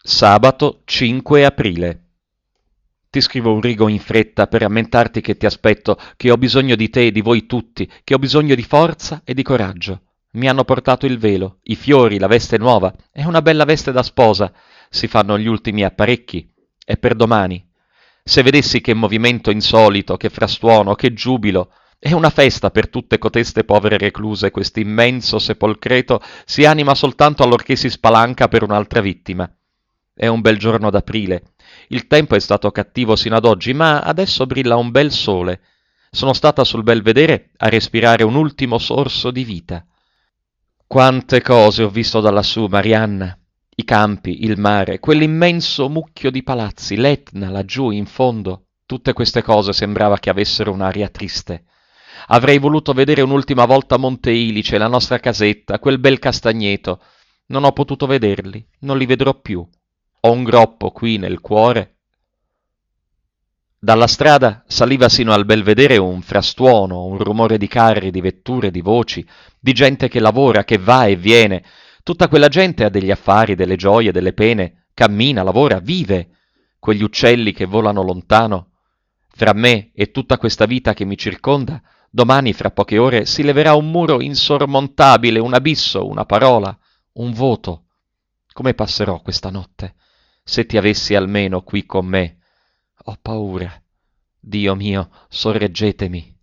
Sabato 5 aprile. Ti scrivo un rigo in fretta per rammentarti che ti aspetto, che ho bisogno di te e di voi tutti, che ho bisogno di forza e di coraggio. Mi hanno portato il velo, i fiori, la veste nuova. È una bella veste da sposa. Si fanno gli ultimi apparecchi. È per domani. Se vedessi che movimento insolito, che frastuono, che giubilo. È una festa per tutte coteste povere recluse, quest'immenso sepolcreto si anima soltanto allorché si spalanca per un'altra vittima. È un bel giorno d'aprile. Il tempo è stato cattivo sino ad oggi, ma adesso brilla un bel sole. Sono stata sul Belvedere a respirare un ultimo sorso di vita. Quante cose ho visto da lassù, Marianna. I campi, il mare, quell'immenso mucchio di palazzi, l'Etna laggiù in fondo. Tutte queste cose sembrava che avessero un'aria triste. Avrei voluto vedere un'ultima volta Monte Ilice, la nostra casetta, quel bel castagneto. Non ho potuto vederli, non li vedrò più. Ho un groppo qui nel cuore. Dalla strada saliva sino al Belvedere un frastuono, un rumore di carri, di vetture, di voci, di gente che lavora, che va e viene. Tutta quella gente ha degli affari, delle gioie, delle pene, cammina, lavora, vive. Quegli uccelli che volano lontano. Fra me e tutta questa vita che mi circonda, domani, fra poche ore, si leverà un muro insormontabile, un abisso, una parola, un voto. Come passerò questa notte? Se ti avessi almeno qui con me. Ho paura. Dio mio, sorreggetemi.